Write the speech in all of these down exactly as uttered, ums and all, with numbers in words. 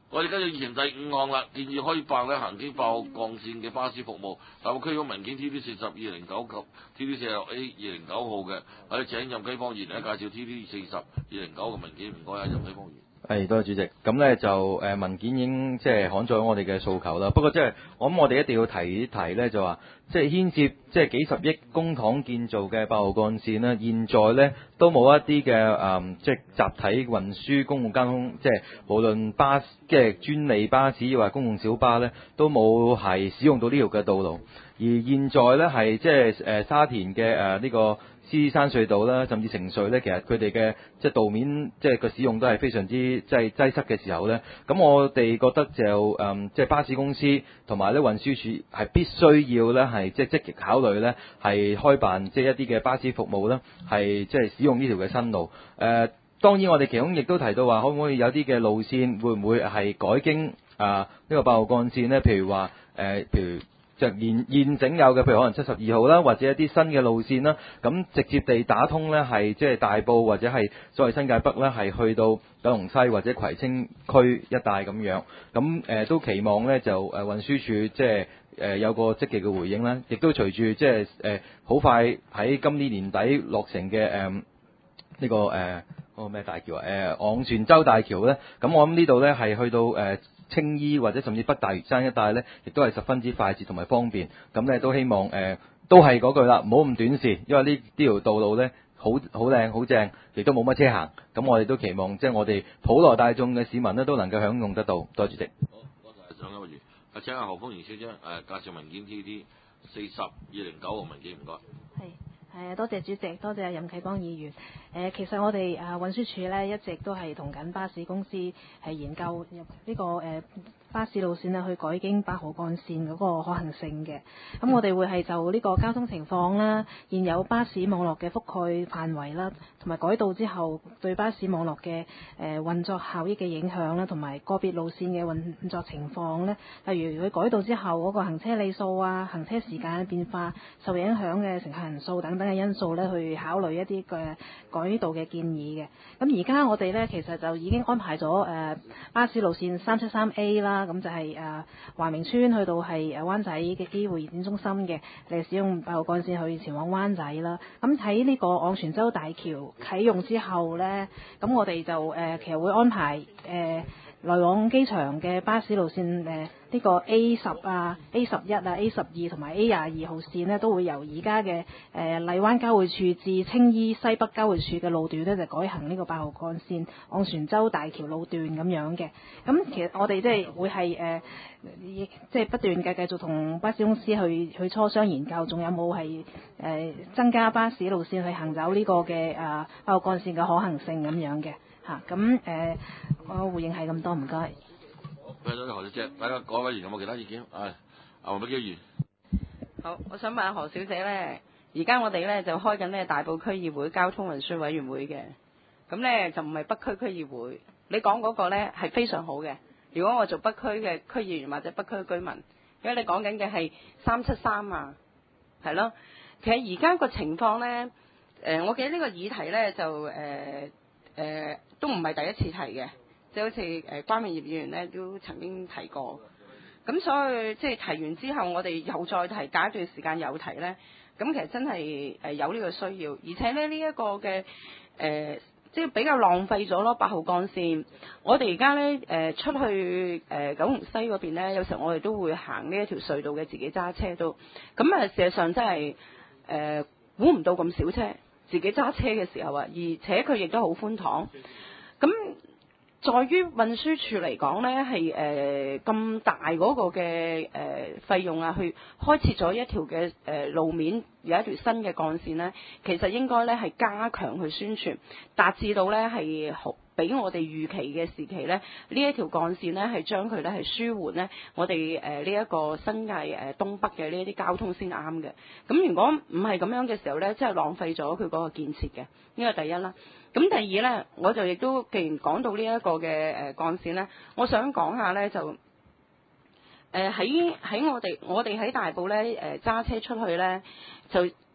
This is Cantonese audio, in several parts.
我哋跟住議程第五項啦，建議開辦咧行經八號幹線嘅巴士服務。大埔區有文件 T D 四十二零九及 T D 四十六 A 二零九號嘅，我哋請任啟芳議員咧介紹 T D 四十二零九嘅文件，唔該啊，任啟芳議員。 係，多謝主席。咁咧就誒、呃、文件已經即係刊載我哋嘅訴求啦。不過即係我諗我哋一定要提一提咧，就話即係牽涉即係幾十億公帑建造嘅八號幹線咧，現在咧都冇一啲嘅誒即係集體運輸公共交通，即係無論巴士即係專利巴士或者公共小巴咧，都冇係使用到呢條嘅道路。而現在咧係即係誒沙田嘅誒呢個獅山隧道啦，甚至城隧咧，其實佢哋嘅即係道面即係個使用都係非常之即係擠塞嘅時候咧，咁我哋覺得就誒即係巴士公司同埋咧運輸署係必須要咧係即係積極考慮咧係開辦即係一啲嘅巴士服務啦，係即係使用呢條嘅新路。誒、呃、當然我哋其中亦都提到話，可唔可以有啲嘅路線會唔會係改經啊呢、呢個八號幹線咧？譬如話誒、呃、譬如。就現現整有嘅，譬如可能七十二號啦，或者一啲新嘅路線啦，咁直接地打通呢，係即係大埔或者係所謂新界北呢，係去到九龍西或者葵青區一帶咁樣。咁誒、呃、都期望呢，就誒運輸署即係誒有個積極嘅回應啦，亦都隨住即係誒好快喺今年年底落成嘅誒呢個誒嗰個咩大橋啊？誒昂船洲大橋呢。咁我諗呢度呢，係去到誒。呃青衣或者甚至北大嶼山一帶呢，亦都係十分之快捷同埋方便。咁呢都希望誒、呃，都係嗰句啦，唔好咁短視，因為呢呢條道路呢，好好靚好正，亦都冇乜車行。咁我哋都期望即係我哋普羅大眾嘅市民呢，都能夠享用得到。多謝主席。 好，多謝蔣議員。啊，請阿何風賢小姐誒、呃、介紹文件 T D 四十二零九號文件，唔該。 係。誒多謝主席，多謝任啟邦議員。誒、呃、其實我哋誒運輸署咧一直都係同緊巴士公司係研究呢、這個誒、呃、巴士路線咧去改經八號幹線嗰個可行性嘅。咁我哋會係就呢個交通情況啦、現有巴士網絡嘅覆蓋範圍啦，同埋改道之後對巴士網絡嘅誒、呃、運作效益嘅影響啦，同埋個別路線嘅運作情況咧，例如佢改道之後嗰個行車里數啊、行車時間嘅變化、受影響嘅乘客人數等等嘅因素咧，去考慮一啲嘅改道嘅建議嘅。咁而家我哋咧其實就已經安排咗誒、呃、巴士路線三七三 A 啦，咁就係誒華明村去到係誒灣仔嘅機會展中心嘅，嚟使用八號幹線去前往灣仔啦。咁喺呢個昂船洲大橋啟用之後咧，咁我哋就誒、呃、其實會安排誒。呃來往機場嘅巴士路線誒呢、呃這個 A 十啊、A 十一啊、A 十二同埋 A 廿二號線呢，都會由而家嘅誒荔灣交匯處至青衣西北交匯處嘅路段呢，就改行呢個八號幹線昂船洲大橋路段咁樣嘅。咁其實我哋即係會係誒即係不斷嘅繼續同巴士公司去去磋商研究，仲有冇係誒增加巴士路線去行走呢個嘅誒八號幹線嘅可行性咁樣嘅。嚇咁誒，我回應係咁多，唔該。 好，多謝何小姐，大家各位議員有冇其他意見？係，阿黃碧嬌議員。 好，我想問下何小姐咧，而家我哋咧就開緊呢大埔區議會交通運輸委員會嘅，咁咧就唔係北區區議會。你講嗰個咧係非常好嘅。如果我做北區嘅區議員或者北區居民，因為你講緊嘅係三七三啊，係咯。其實而家個情況咧，誒、呃，我記得呢個議題咧就誒。呃誒、呃、都唔係第一次提嘅，即係好似誒關永業議員咧都曾經提過，咁所以即係提完之後，我哋又再提，隔一段時間又提咧，咁其實真係誒有呢個需要，而且咧呢一、這個嘅誒、呃、即係比較浪費咗咯，八號幹線。我哋而家咧誒出去誒、呃、九龍西嗰邊咧，有時候我哋都會行呢一條隧道嘅，自己揸車都，咁啊事實上真係誒估唔到咁少車。自己揸車嘅時候啊，而且佢亦都好寬敞。咁在於運輸署嚟講呢，係誒咁大嗰個嘅誒、呃、費用啊，去開設咗一條嘅誒、呃、路面，有一條新嘅幹線呢，其實應該呢係加強去宣傳，達至到呢係好俾我哋預期嘅時期呢，呢一條幹線呢係將佢呢係舒緩呢我哋誒呢一個新界誒東北嘅呢一啲交通先啱嘅。咁如果唔係咁樣嘅時候呢，即係浪費咗佢嗰個建設嘅。呢個第一啦。咁第二呢，我就亦都既然講到呢一個嘅誒幹線呢，我想講下呢，就誒喺喺我哋我哋喺大埔呢誒揸車出去呢，就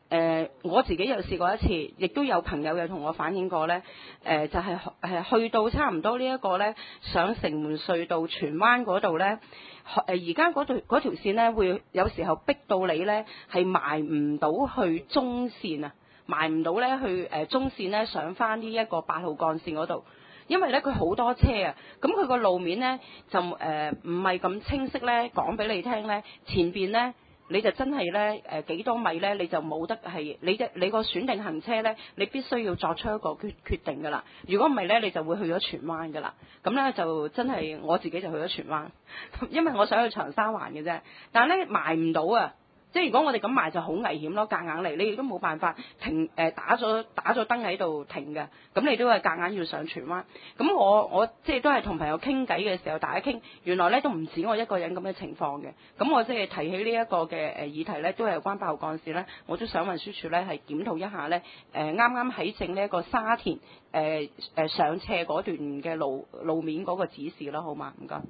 誒、呃、我自己有試過一次，亦都有朋友有同我反映過呢。誒、呃、就係、是、誒去到差唔多呢一個呢，上城門隧道荃灣嗰度呢。誒而家嗰條嗰條線呢，會有時候逼到你呢，係埋唔到去中線啊，埋唔到呢去誒、呃、中線呢，上翻呢一個八號幹線嗰度，因為呢，佢好多車啊，咁佢個路面呢，就誒唔係咁清晰呢，講俾你聽呢，前邊呢。你就真係咧誒幾多米咧，你就冇得係你嘅你個選定行車咧，你必須要作出一個決決定㗎啦。如果唔係咧，你就會去咗荃灣㗎啦。咁咧就真係我自己就去咗荃灣，因為我想去長沙灣嘅啫。但係咧埋唔到啊！即係如果我哋咁埋就好危險咯，夾硬嚟，你亦都冇辦法停誒、呃、打咗打咗燈喺度停嘅，咁你都係夾硬要上荃灣。咁我我即係都係同朋友傾偈嘅時候，大家傾，原來咧都唔止我一個人咁嘅情況嘅。咁我即係提起呢一個嘅誒議題咧，都係有關八號幹線咧，我都想運輸署咧係檢討一下咧誒啱啱喺正呢一個沙田誒誒、呃、上斜嗰段嘅路路面嗰個指示啦，好嘛？唔該。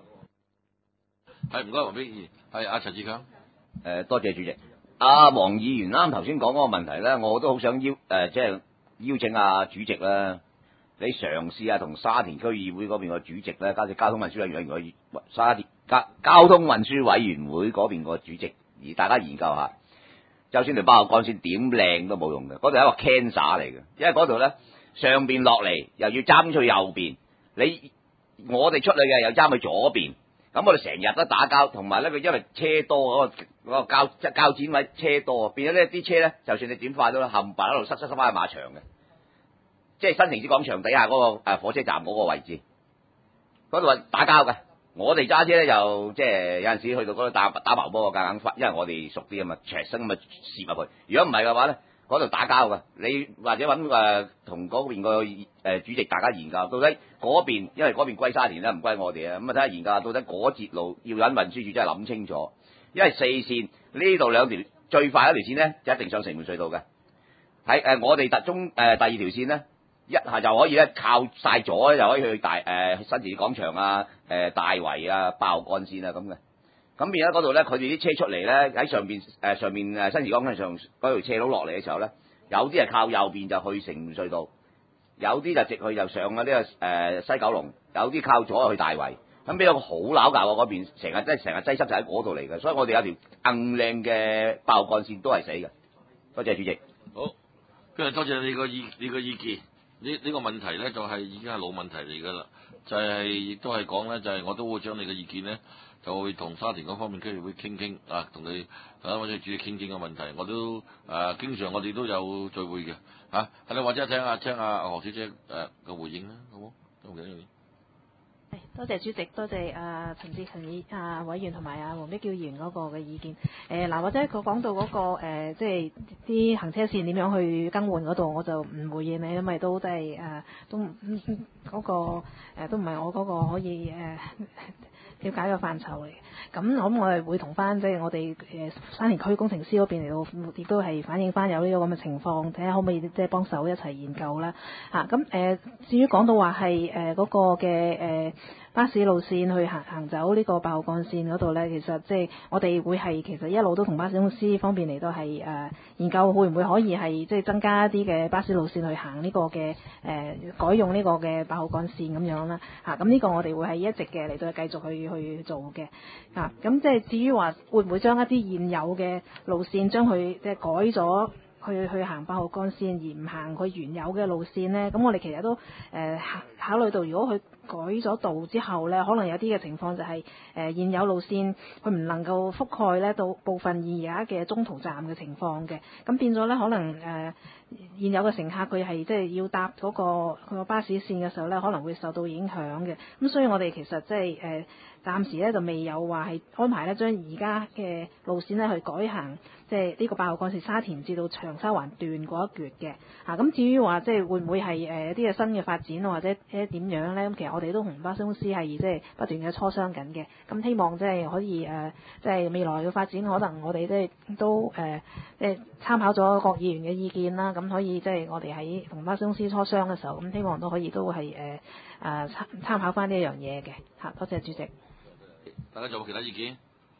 係唔該，黃碧儀，係阿陳志強。 誒、呃，多謝主席。阿、啊、黃議員啱頭先講嗰個問題咧，我都好想邀誒、呃，即係邀請阿、啊、主席咧，你嘗試下同沙田區議會嗰邊個主席咧，加上交通運輸委員會沙田交交通運輸委員會嗰邊個主席，而大家研究下，就算條八號幹線點靚都冇用嘅，嗰度係一個 cancer 嚟嘅，因為嗰度咧上邊落嚟又要爭去右邊，你我哋出去嘅又爭去左邊。咁我哋成日都打交，同埋咧佢因為車多嗰、嗰個嗰個交即係交展位車多，變咗呢啲車咧，就算你點快都冚唪唥喺度塞塞塞翻去馬場嘅，即係新城市廣場底下嗰、嗰個、啊、火車站嗰個位置，嗰度係打交嘅。我哋揸車咧又即係有陣時去到嗰度打打矛波，夾硬翻，因為我哋熟啲啊嘛，斜身咁啊攝入去。如果唔係嘅話咧，嗰度打交嘅，你或者揾誒同嗰邊個誒主席大家研究，到底嗰邊因為嗰邊歸沙田啦，唔歸我哋啊，咁啊睇下研究下到底嗰節路要揾運輸署真係諗清楚，因為四線呢度兩條最快一條線咧就一定上城門隧道嘅，喺誒、呃、我哋特中誒、呃、第二條線咧一下就可以咧靠晒左就可以去大誒、呃、新市廣場啊、誒、呃、大圍啊、八號幹線啊咁嘅。咁變咗嗰度咧，佢哋啲車出嚟咧喺上邊誒、呃、上面誒新市廣場上嗰條斜路落嚟嘅時候咧，有啲係靠右邊就去城門隧道，有啲就直去就上嗰啲誒、呃、西九龍，有啲靠左去大圍。咁變咗好撈教喎嗰邊，成日即係成日擠塞就喺嗰度嚟嘅，所以我哋有條硬靚嘅八號幹線都係死嘅。多謝主席。 好，跟住多謝你個意你個意見。呢呢、呢個問題咧就係、是、已經係老問題嚟㗎啦，就係、是、亦都係講咧，就係、是、我都會將你嘅意見咧。就會同沙田嗰方面區議會傾傾啊，同你同我哋主要傾傾嘅問題，我都誒、啊、經常我哋都有聚會嘅嚇，係、啊、你或者聽下聽下何小姐誒嘅回應啦，好冇？都唔緊要。 多謝主席，多謝啊、呃、陳志強議啊委員同埋啊黃碧嬌議員嗰個嘅意見。誒、呃、嗱，或者佢講到嗰、那個、呃、即係啲行車線點樣去更換嗰度，我就唔回應你，因為都即係誒都嗰、那個、呃、都唔係我嗰個可以誒。呃了解嘅範疇嚟，咁我我哋會同翻即係我哋誒沙田區工程師嗰邊嚟到，亦都係反映翻有呢個咁嘅情況，睇下可唔可以即係幫手一齊研究啦嚇。咁、啊、誒、呃、至於講到話係誒嗰個嘅誒、呃、巴士路線去行行走呢個八號幹線嗰度咧，其實即係我哋會係其實一路都同巴士公司方面嚟到係誒、呃、研究會唔會可以係即係增加一啲嘅巴士路線去行呢個嘅誒、呃、改用呢個嘅八號幹線咁樣啦嚇。咁、啊、呢個我哋會係一直嘅嚟到繼續去。去做嘅啊，咁即係至於話會唔會將一啲現有嘅路線將佢即係改咗去去行八號幹線，而唔行佢原有嘅路線呢？咁我哋其實都誒、呃、考慮到，如果佢改咗道之後呢，可能有啲嘅情況就係、是、誒、呃、現有路線佢唔能夠覆蓋呢到部分而家嘅中途站嘅情況嘅，咁變咗呢，可能誒、呃、現有嘅乘客佢係即係要搭嗰、那個佢個巴士線嘅時候呢，可能會受到影響嘅。咁所以我哋其實即係誒。呃暫時咧就未有話係安排咧將而家嘅路線咧去改行，即係呢個八號幹線沙田至到長沙灣段嗰一橛嘅。啊，咁至於話即係會唔會係誒一啲嘅新嘅發展或者誒點樣咧？咁其實我哋都同巴士公司係即係不斷嘅磋商緊嘅。咁希望即係可以誒，即係未來嘅發展，可能我哋即係都誒即係參考咗各議員嘅意見啦。咁可以即係我哋喺同巴士公司磋商嘅時候，咁希望都可以都係誒誒參參考翻呢一樣嘢嘅。嚇，多謝主席。 大家仲有冇其他意見？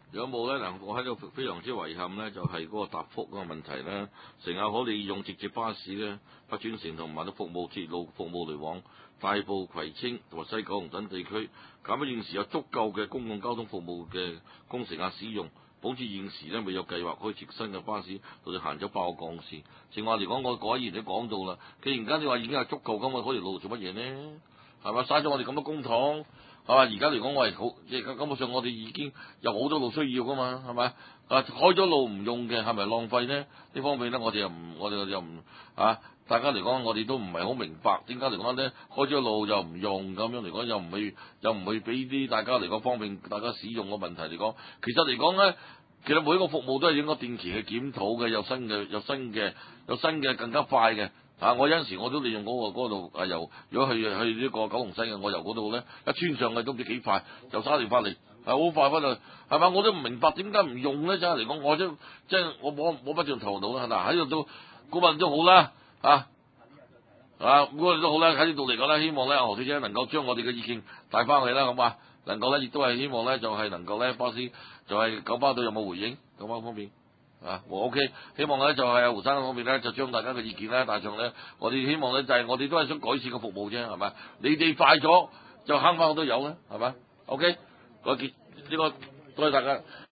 有冇咧？嗱，我喺度非常之遺憾咧，就係、是、嗰個答覆嗰個問題咧。乘客可利用直接巴士咧，北轉乘同埋啲服務鐵路服務嚟往大埔、葵青同埋西九龍等地區。咁現時有足夠嘅公共交通服務嘅供乘客使用。好似現時咧未有計劃開設新嘅巴士，到時行咗八號幹線。正話嚟講，我嗰一言都講到啦。既然而家你話已經係足夠咁，我嗰條路做乜嘢呢？係咪嘥咗我哋咁多公帑？係嘛？而家嚟講，我係好，即係根本上我哋已經有好多路需要噶嘛，係咪？啊，開咗路唔用嘅，係咪浪費呢？呢方面咧，我哋又唔，我哋又唔啊，大家嚟講，我哋都唔係好明白點解嚟講咧，開咗路又唔用咁樣嚟講，又唔去，又唔去俾啲大家嚟講方便大家使用嘅問題嚟講，其實嚟講咧，其實每一個服務都係應該定期去檢討嘅，有新嘅，有新嘅，有新嘅更加快嘅。啊！我有陣時我都利用嗰、那個嗰度啊，由如果去去呢個九龍西嘅，我由嗰度咧一穿上去都唔知幾快，由沙田翻嚟係好快翻去，係嘛？我都唔明白點解唔用咧？真係嚟講，我都即係我摸摸不着頭腦啦。嗱，喺度都顧問都好啦，啊啊顧問都好啦，喺呢度嚟講咧，希望咧何小姐能夠將我哋嘅意見帶翻去啦，咁啊，能夠咧亦都係希望咧就係、是、能夠咧巴士就係、是、九巴度有冇回應九巴方面。啊，我 OK，希望咧就係阿胡生方面咧就將大家嘅意見咧帶上咧，我哋希望咧就係、是、我哋都係想改善個服務啫，係咪？你哋快咗就慳翻好多油啦，係咪 ？OK，我結呢個多謝大家。